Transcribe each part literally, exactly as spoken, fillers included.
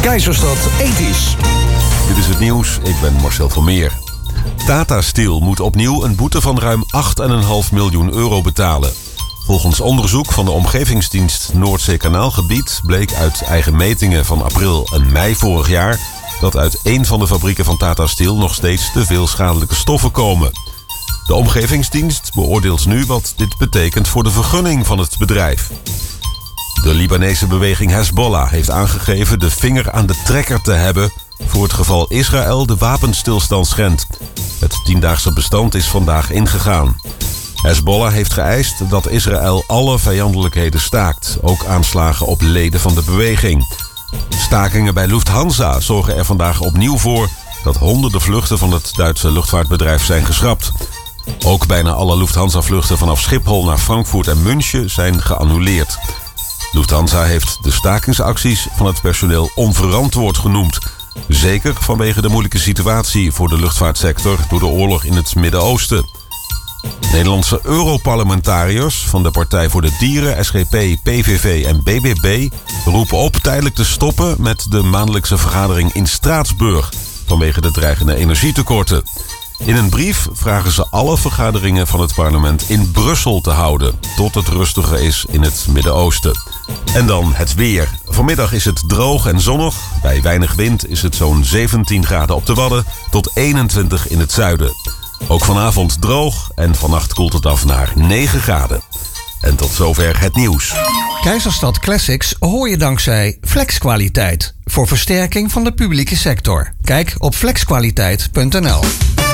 Keizerstad ethisch. Dit is het nieuws, ik ben Marcel van Meer. Tata Steel moet opnieuw een boete van ruim acht komma vijf miljoen euro betalen. Volgens onderzoek van de omgevingsdienst Noordzeekanaalgebied bleek uit eigen metingen van april en mei vorig jaar dat uit één van de fabrieken van Tata Steel nog steeds te veel schadelijke stoffen komen. De omgevingsdienst beoordeelt nu wat dit betekent voor de vergunning van het bedrijf. De Libanese beweging Hezbollah heeft aangegeven de vinger aan de trekker te hebben voor het geval Israël de wapenstilstand schendt. Het tiendaagse bestand is vandaag ingegaan. Hezbollah heeft geëist dat Israël alle vijandelijkheden staakt, ook aanslagen op leden van de beweging. Stakingen bij Lufthansa zorgen er vandaag opnieuw voor dat honderden vluchten van het Duitse luchtvaartbedrijf zijn geschrapt. Ook bijna alle Lufthansa-vluchten vanaf Schiphol naar Frankfurt en München zijn geannuleerd. Lufthansa heeft de stakingsacties van het personeel onverantwoord genoemd. Zeker vanwege de moeilijke situatie voor de luchtvaartsector door de oorlog in het Midden-Oosten. Nederlandse Europarlementariërs van de Partij voor de Dieren, S G P, P V V en B B B roepen op tijdelijk te stoppen met de maandelijkse vergadering in Straatsburg vanwege de dreigende energietekorten. In een brief vragen ze alle vergaderingen van het parlement in Brussel te houden, tot het rustiger is in het Midden-Oosten. En dan het weer. Vanmiddag is het droog en zonnig. Bij weinig wind is het zo'n zeventien graden op de Wadden tot eenentwintig in het zuiden. Ook vanavond droog en vannacht koelt het af naar negen graden. En tot zover het nieuws. Keizerstad Classics hoor je dankzij Flexkwaliteit. Voor versterking van de publieke sector. Kijk op flexkwaliteit punt n l.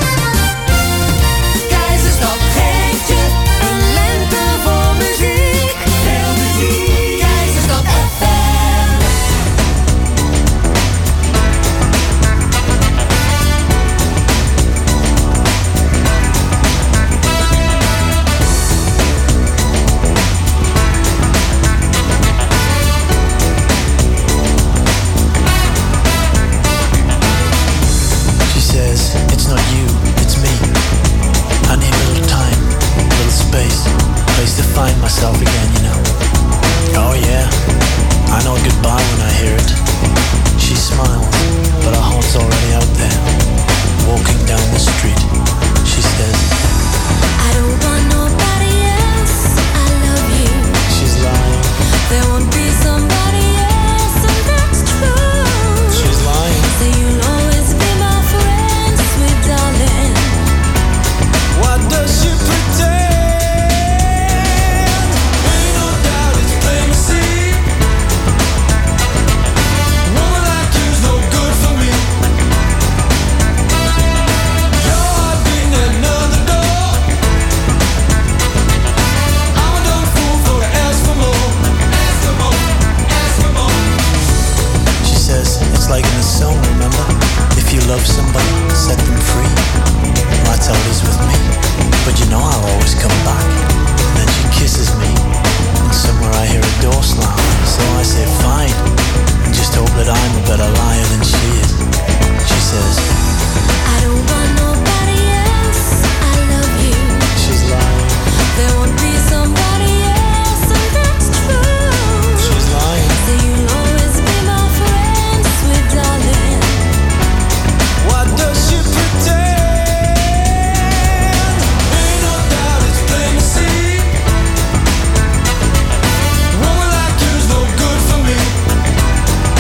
Keizerstad geeft je een lente voor muziek. Veel muziek. Keizerstad F M. She says, it's not you, it's me. I need a little time, a little space, place to find myself again, you know. Oh yeah, I know goodbye when I hear it. She smiles, but her heart's already out there. Walking down the street, she says, I don't want nobody else. I love you. she's lying, There won't be somebody else, and that's true. she's lying. So you'll always be my friend, sweet darling. What does she pretend? Ain't no doubt it's plain to see. Woman like you's no good for me. Your heart beating at another door. I'm a dumb fool for to ask for more. Ask for more, ask for more. She says it's like in a song, remember? If you love somebody, set them free. That's how it is with me. But you know I'll always come back. And then she kisses me. And somewhere I hear a door slam. So I say fine. And just hope that I'm a better liar than she is. She says, I don't want nobody else. I love you. she's lying, There won't be somebody else, and that's true. she's lying. So you'll always be my friend, sweet darling. What does she pretend? Ain't no doubt it's plain to see. Woman like you's no good for me.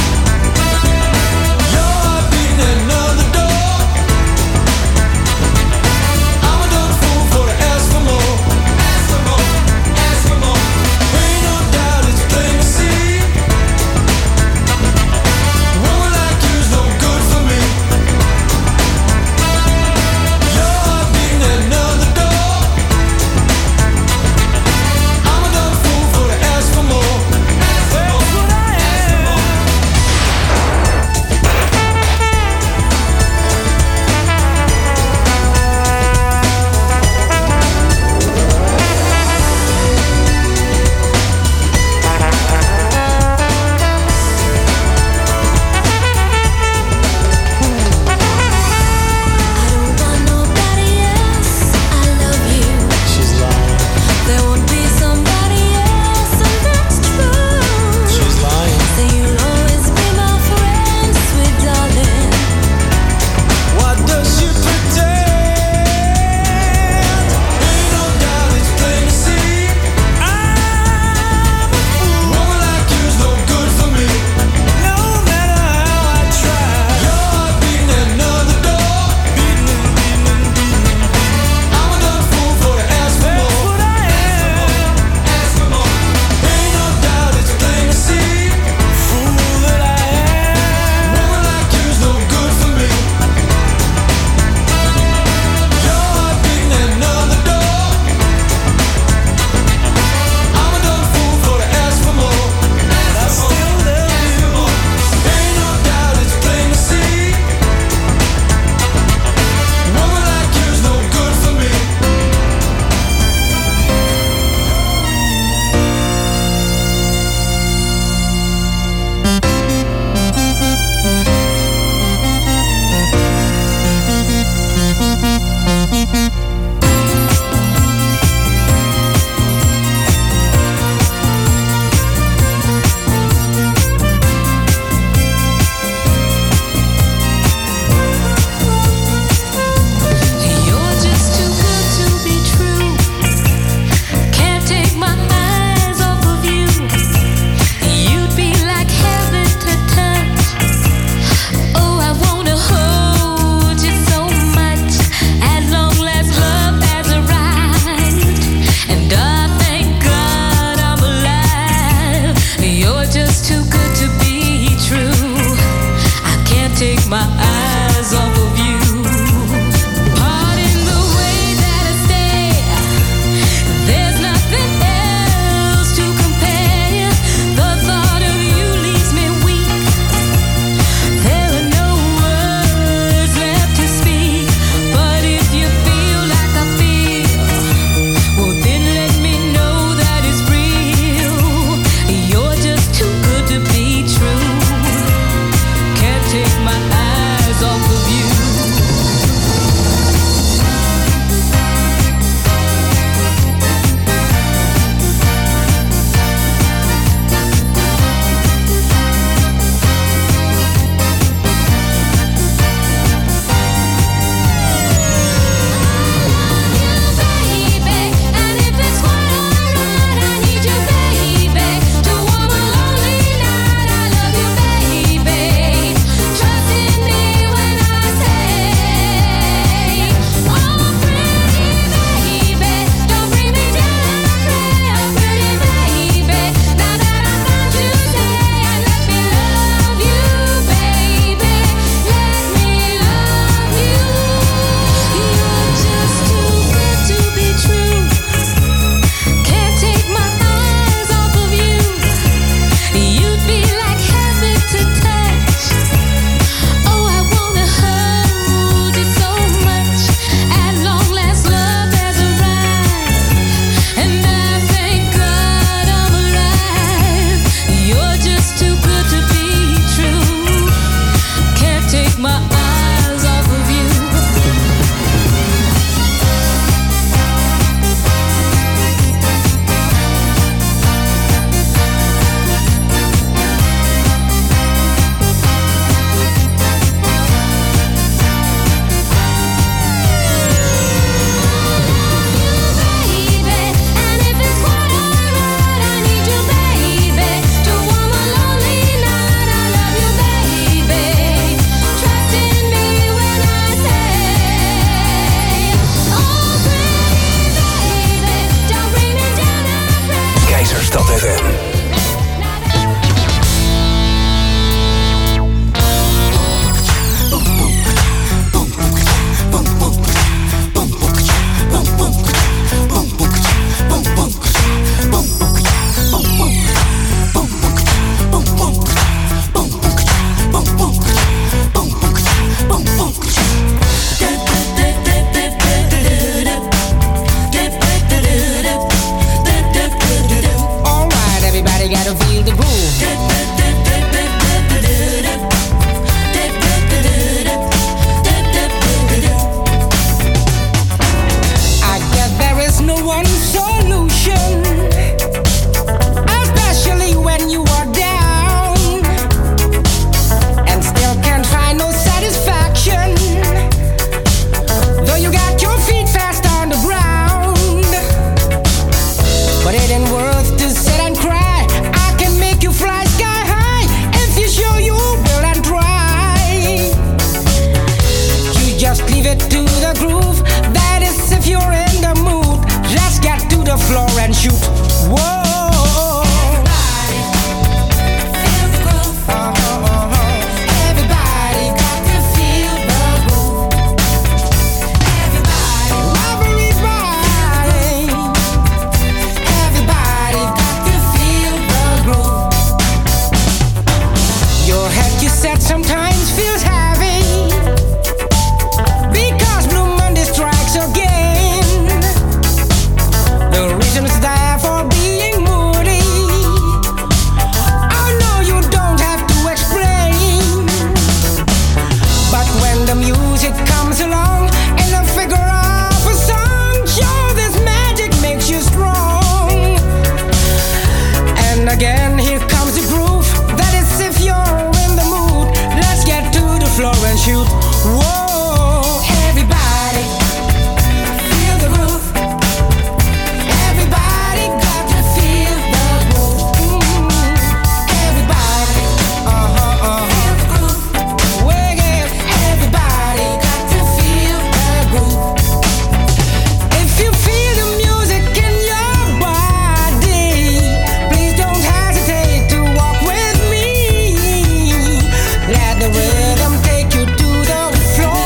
shoot. Whoa. Sometimes feels heavy because Blue Monday strikes again. The reason is there for being moody. I know you don't have to explain, but when the music comes along and I figure out a song, sure this magic makes you strong. And again here comes the groove. That is if you're floor and shoot. Whoa, everybody, feel the groove. Everybody got to feel the groove. Mm-hmm. Everybody, uh-huh, uh-huh. Feel the groove. Wiggle. Everybody got to feel the groove. If you feel the music in your body, please don't hesitate to walk with me. Let the rhythm to the floor.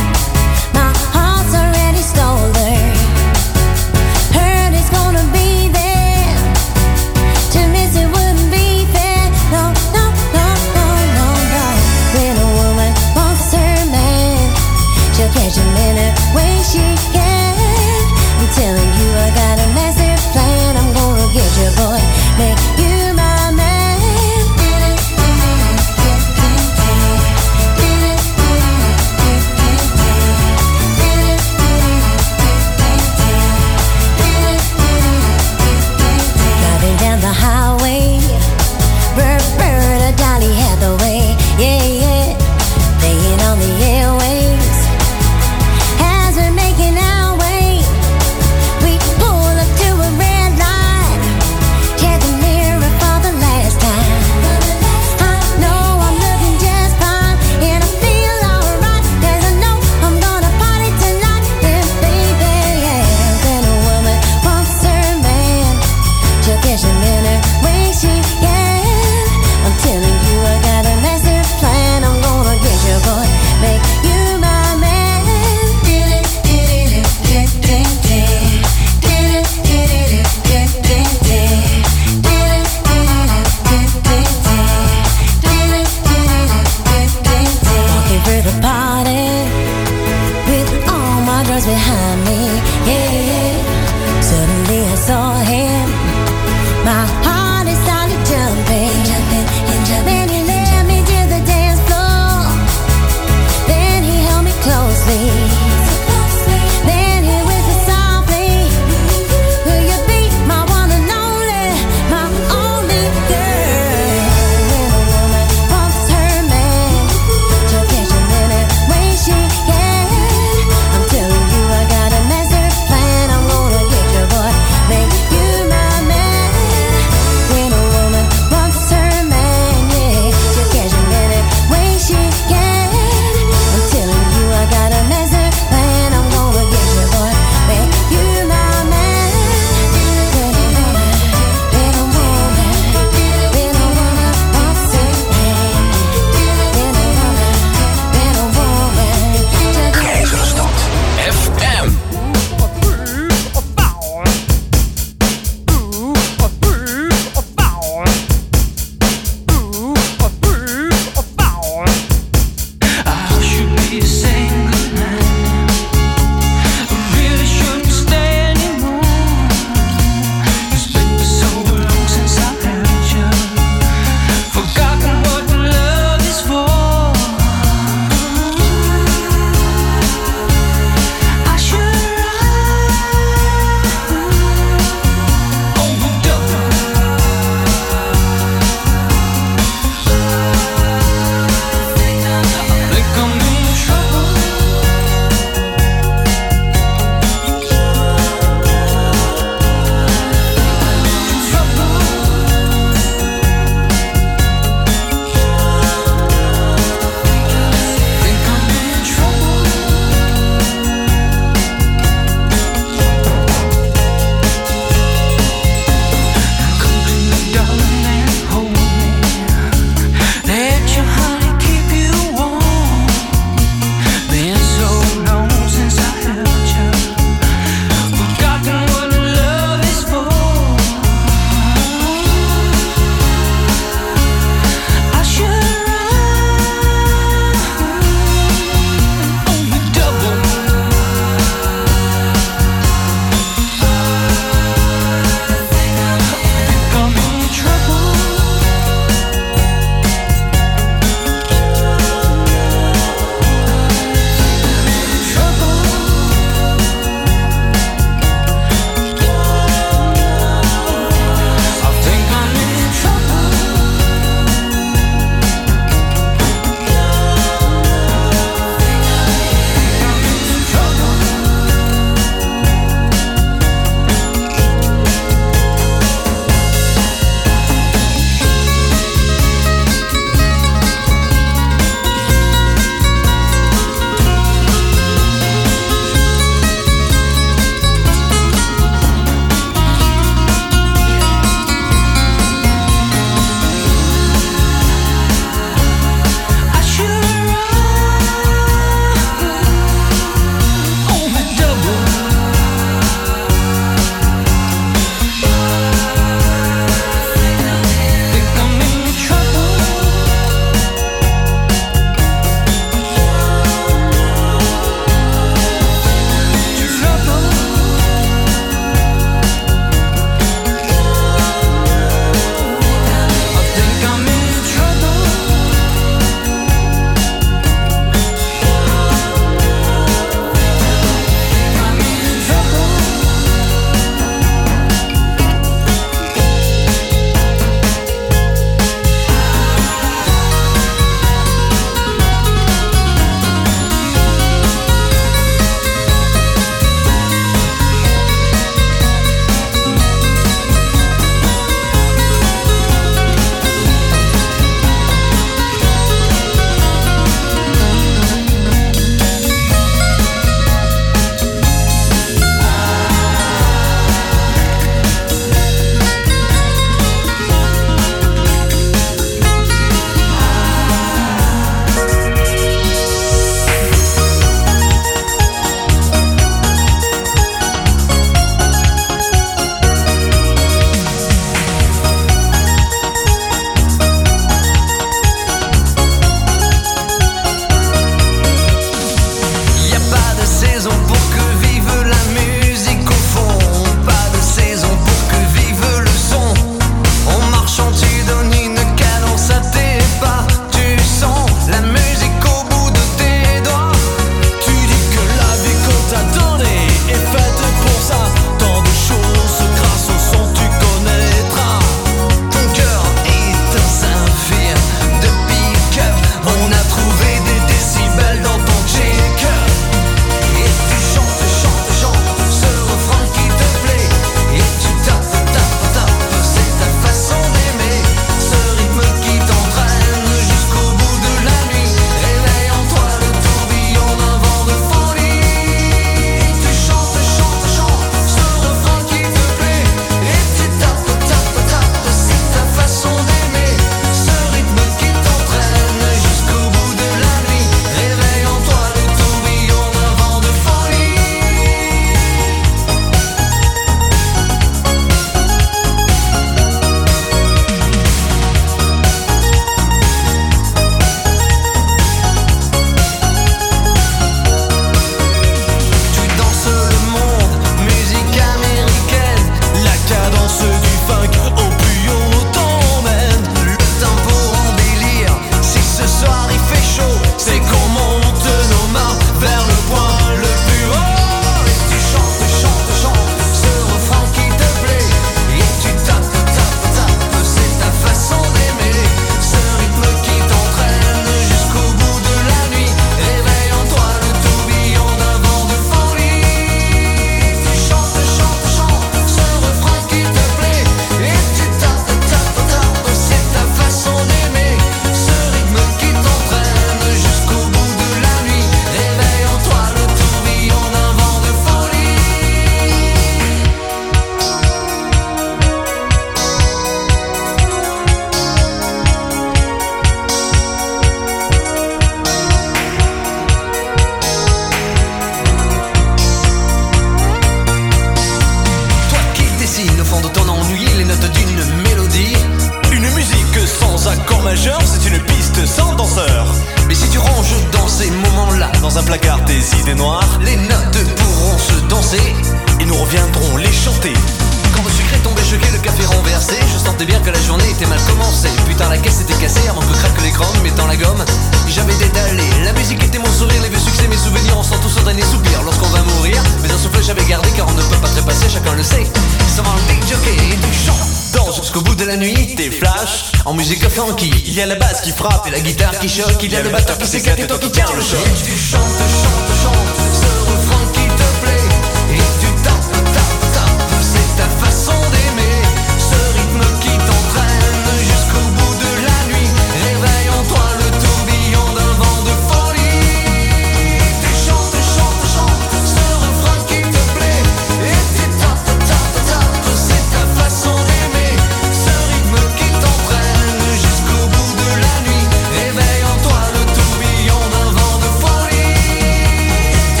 dans un placard tes idées noires. Les notes pourront se danser et nous reviendrons les chanter. Quand le sucre est tombé choqué, le café renversé, je sentais bien que la journée était mal commencée. Putain, la caisse était cassée avant que craque l'écran, mettant la gomme. J'avais détalé, la musique était mon sourire, les vieux succès, mes souvenirs, on sent tous au dernier soupir. Lorsqu'on va mourir, mais un souffle j'avais gardé car on ne peut pas trépasser, chacun le sait. Ça va le big jockey et tu chantes. Danse jusqu'au bout de la nuit, Tes flashs en musique funky. Il y a la basse qui frappe Et la guitare qui choque, il y a le batteur qui s'éclate et toi qui tiens le choc. Et tu chantes, chantes, chantes, ce refrain qui te plaît. Et tu tapes, tapes, tapes, c'est ta façon d'aimer. Ce rythme qui t'entraîne jusqu'au bout de la nuit. Réveille en toi le tourbillon d'un vent de folie. Tu chantes, chantes, chantes, ce refrain qui te plaît. Et tu tapes, tapes, tapes, c'est ta façon d'aimer. Ce rythme qui t'entraîne jusqu'au bout de la nuit. Réveille en toi le tourbillon d'un vent de folie.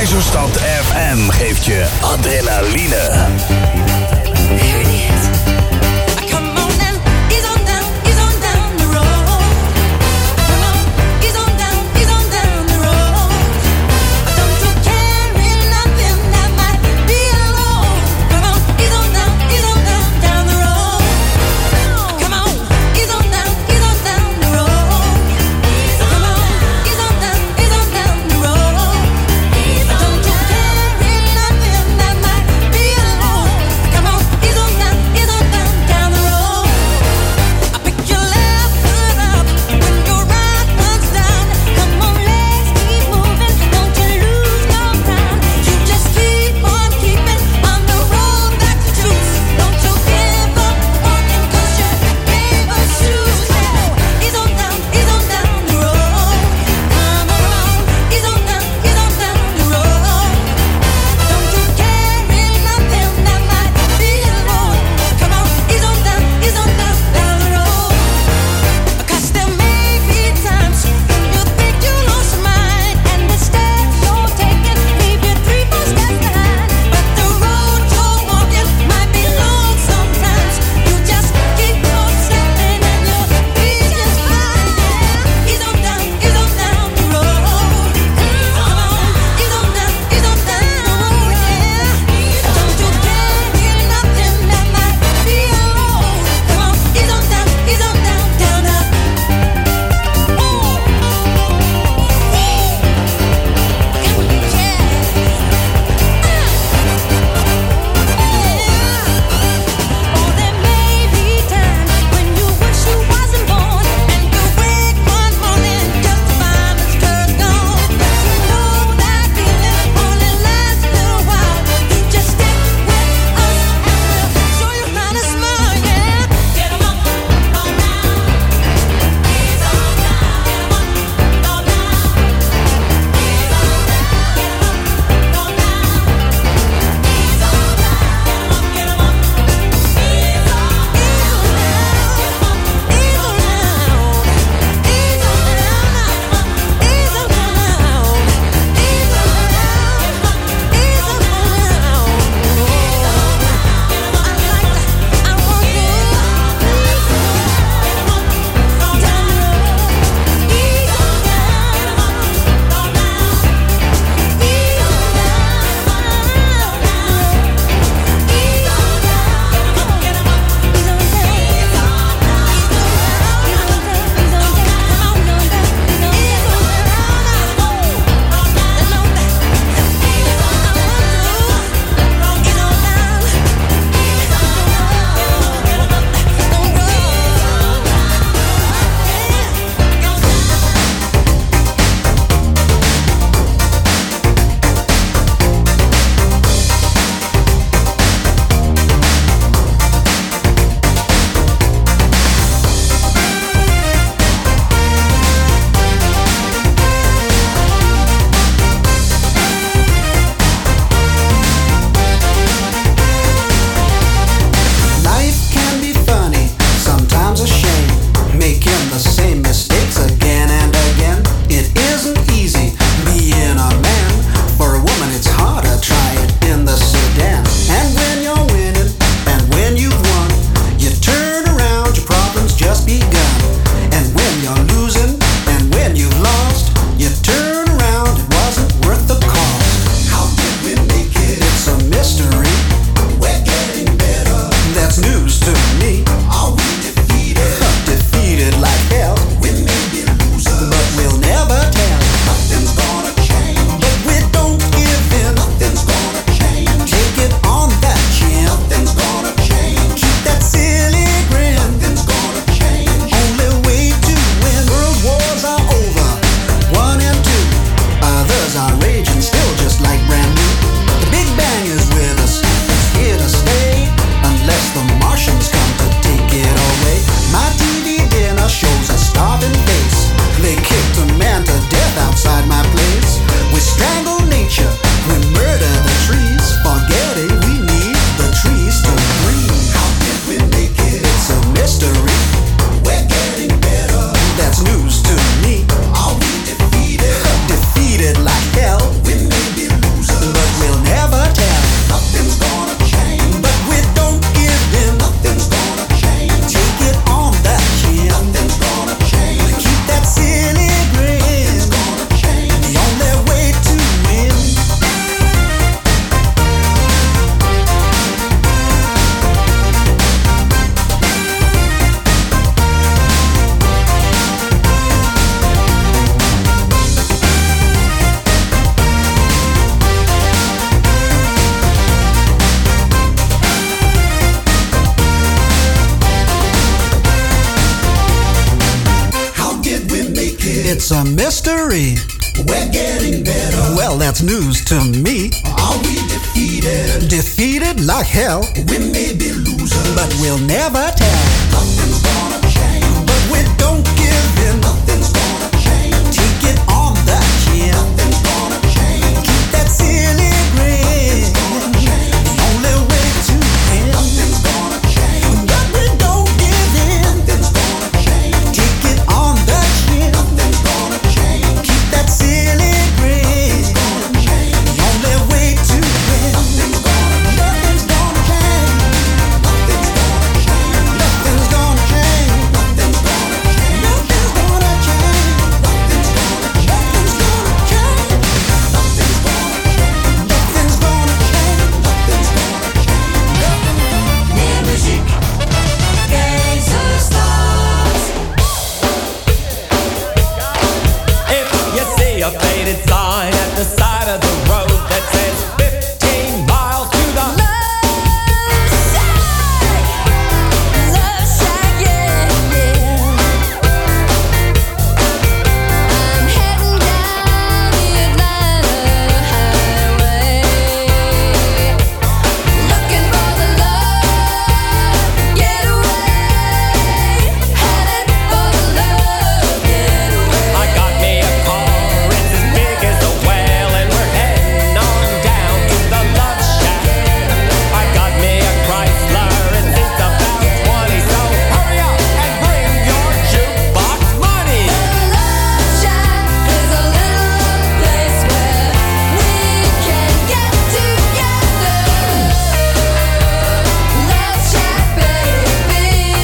Keizerstad F M geeft je adrenaline. Here it is. Come on and ease on down, ease on down the road. Come on, ease on down, ease on down the road. Don't you carry nothing that might be alone. Come on, ease on down, ease on down, down the road. Come on, ease on down, ease on down the road. Come on, ease on down, ease on down the road. Don't you carry nothing that might be alone. Come on, ease on down, It's a mystery. We're getting better. Well, that's news to me. Are we defeated? Defeated like hell. We may be losers, but we'll never tell. Nothing's gonna change. But we don't give in. Nothing's gonna change. Take it on the chin. Nothing's gonna change. Keep that silly grin. The only way to win. Nothing's gonna change. But we don't give in. Nothing's gonna change. Take it on the chin. Nothing's gonna change. Keep that silly grin. The only way to win. Nothing's gonna Nothing's gonna change. Nothing's gonna change. Nothing's gonna change. Nothing's gonna change. Nothing's gonna change. Nothing's gonna change. Nothing's gonna change. Nothing's gonna change. Nothing's gonna change. Nothing's gonna change. Meer muziek, Keizerstad. If you see a faded sign at the side of the road that says fifteen miles to the Love Shack, yeah, yeah. I'm heading down the Atlanta highway, looking for the love getaway, headed for the love getaway. I got me a car, it's as big as a whale, and we're heading on down to the Love Shack. I got me a Chrysler, it seats about twenty, so hurry up and bring your jukebox money. Love Shack is a little place where we can get together. Love Shack, baby.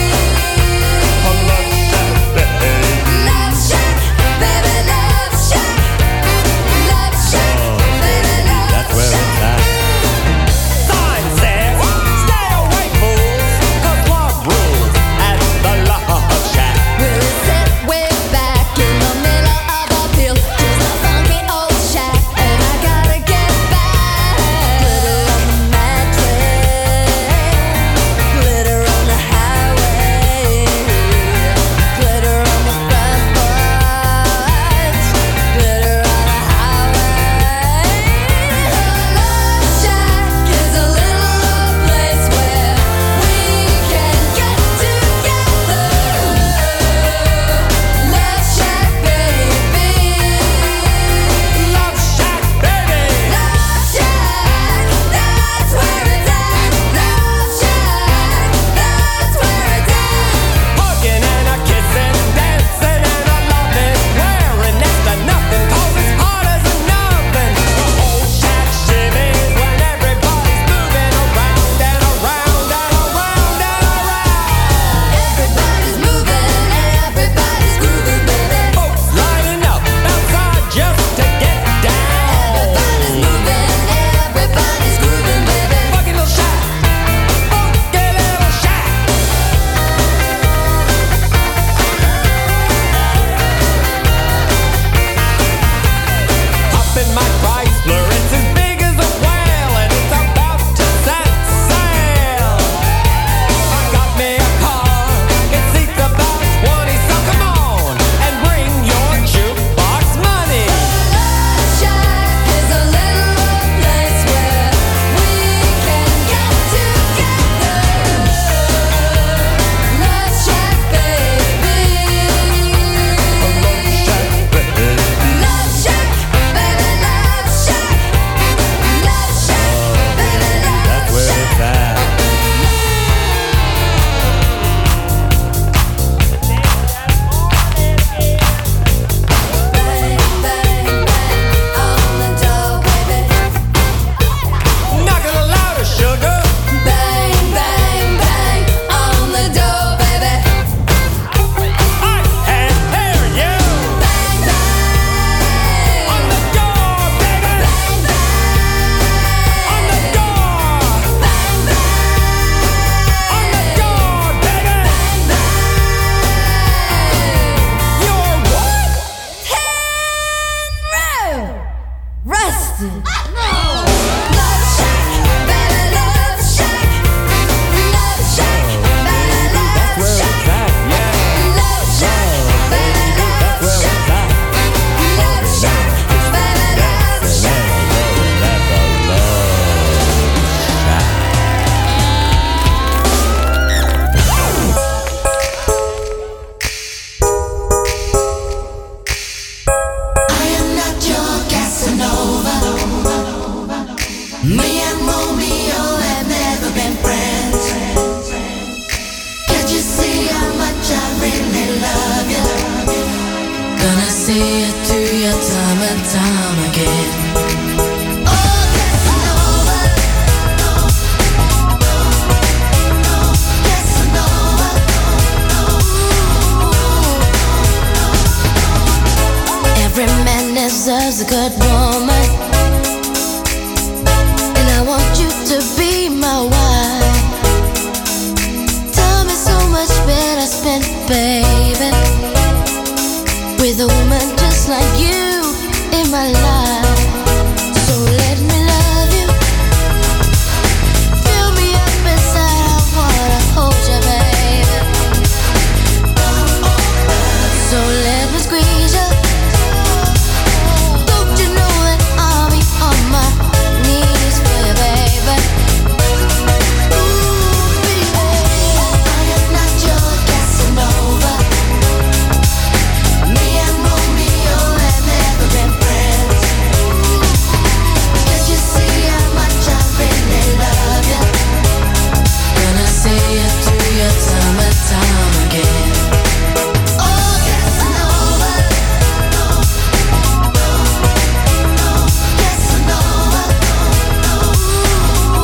Love Shack, baby, Love Shack. Love Shack, baby, Love Shack. Sign says, stay away, fools, 'cause love rules at the Love Shack. We'll sit way back in the middle of a field, just a funky old shack, and I gotta get back. Glitter on the mattress, glitter on the highway, glitter on the front porch, glitter on the highway. Love Shack is a little place where we can get together. Love Shack, baby. Love Shack, baby. Love Shack, that's where it's at. Love Shack, that's where it's at. Hugging and a kissing, dancing and a loving, wearing next to nothing, 'cause it's hot as an oven. The whole shack shimmies when everybody's moving around and around and around and around. Everybody's moving, everybody's grooving, baby. Folks lining up outside just to get down. Everybody's moving, everybody's grooving, baby. Funky little shack, funky little shack. Hop in my Chrysler, it's as big as a whale, and it's about to set sail. I got me a car, it seats about twenty, so come on and bring your jukebox money. Love Shack is a little place where we can get together. Love Shack, baby. Love Shack, baby, Love Shack. Love Shack, baby, Love Shack. Bang, bang, bang on the door, baby. Knock it louder, sugar. Bang, bang, bang on the door, baby. I can hear you. Bang, bang On the door, baby. bang, bang On the door. bang, bang On the door, baby. You're what? Rusted. Love Shack, baby, Love Shack. Love Shack, baby, Love Shack. at, yeah. Love Shack, baby, Love Shack. love's a good woman, and I want you to be my wife. Time is so much better spent, baby, with a woman just like you in my life. So let me love you, fill me up inside, I wanna hold you, baby. So let me squeeze you. Don't you know that I'll be on my knees for you, baby? Ooh, baby, I am not your Casanova. Me and Romeo have never been friends. Can't you see how much I really love you? Gonna see you through your time and time again. Oh, Casanova, no, no, no, Casanova, no, no,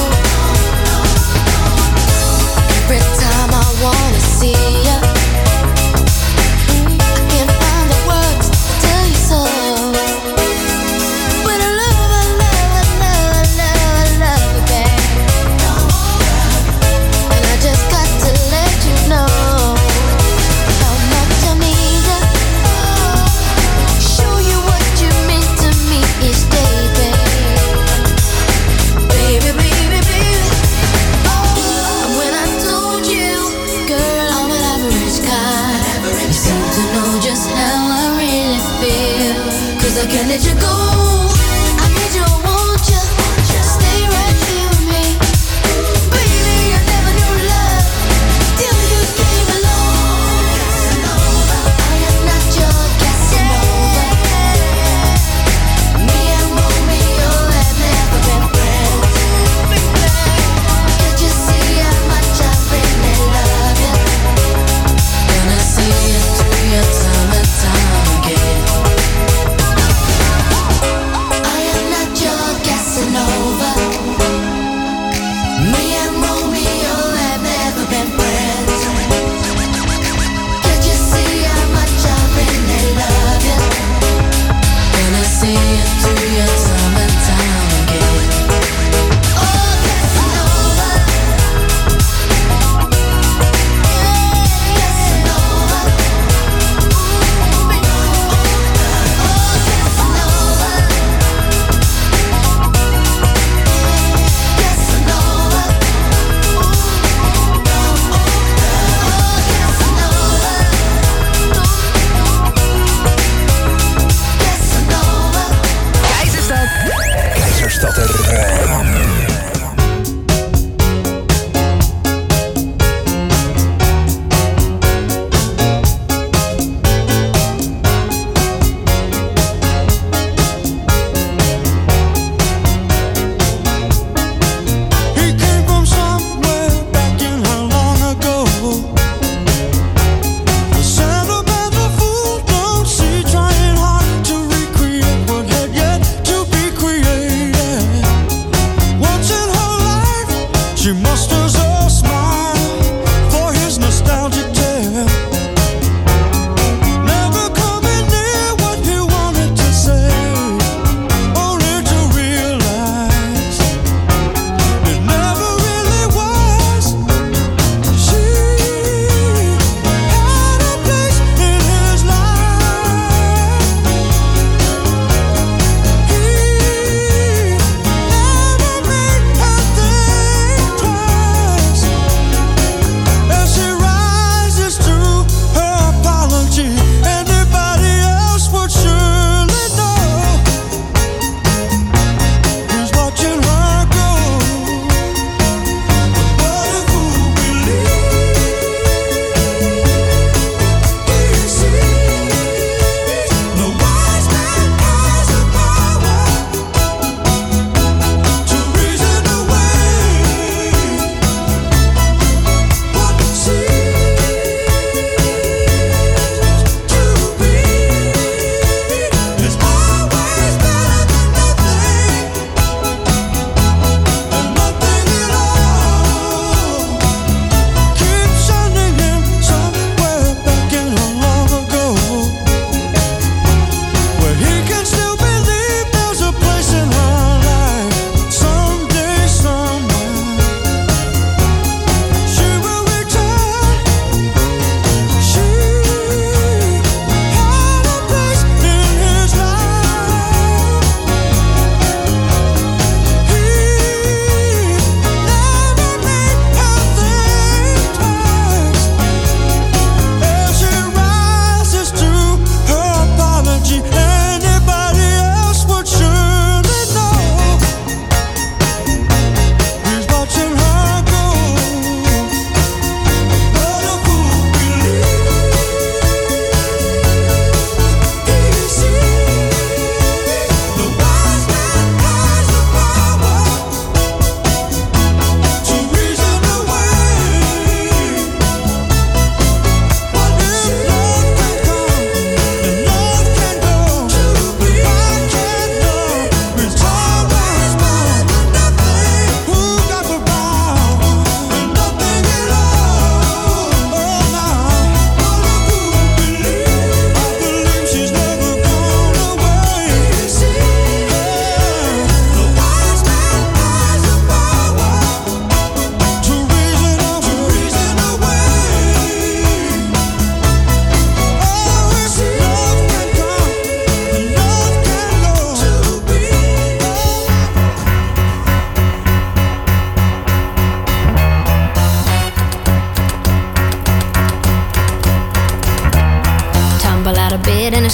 every time I wanna see you, I can't find the words to tell you so. But I love, I love, I love, I love, I love you, babe. And I just got to let you know how much I need you. Show you what you mean to me each day, babe. Baby, baby, baby. Oh, and when I told you, girl, I'm an average guy, you seem to know just how I really feel. 'Cause I can't let you go. I need you, I want you. Stay right here with me. Baby, I never knew love till you came along. Casanova, I am not your Casanova. Me and Romeo have never been friends. Can't you see how much I really love you? Gonna see you through your time and time again. I am not your Casanova. Me and Romeo have never been friends. Can't you see how much I really love you? Gonna see you through your time and time again. Oh, Casanova, yeah, Casanova, ooh, baby, oh, Casanova, Casanova, ooh, oh, Casanova, Casanova.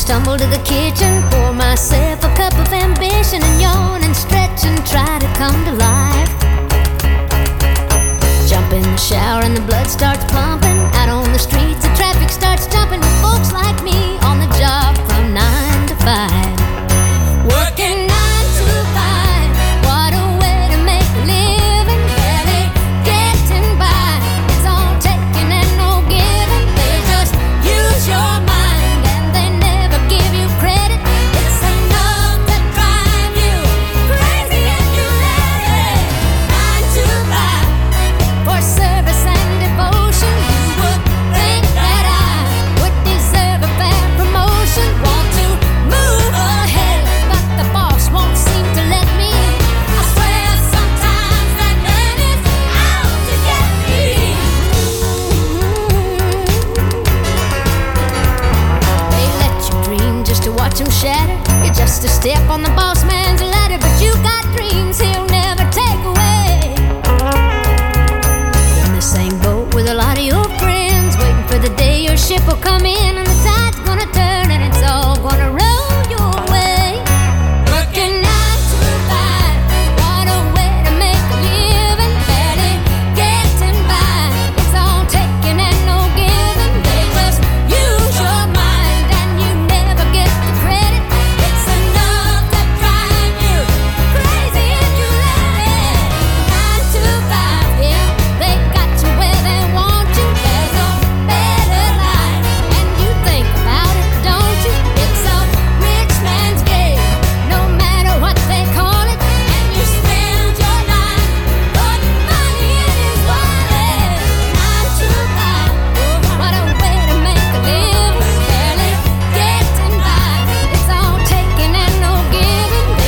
stumble to the kitchen, pour myself a cup of ambition and yawn and stretch and try to come to life. Jump in the shower and the blood starts pumping. Out on the streets, the traffic starts jumping with folks like me on the job from nine to five. Working nine to five, what a way to make a living. Barely getting by, it's all taking and no giving. They just use your mind and they never give you credit. It's enough to drive you crazy if you let it. Nine to five, for service and devotion. You would think that I would deserve a fair promotion. Want to move ahead, but the boss won't seem to let me. I swear sometimes that man is out to get me. They let you dream just to watch them shatter. You're just a step on the boss man's ladder, but you got dreams he'll never take away. In the same boat with a lot of your friends, waiting for the day your ship will come in and the tide's gonna turn.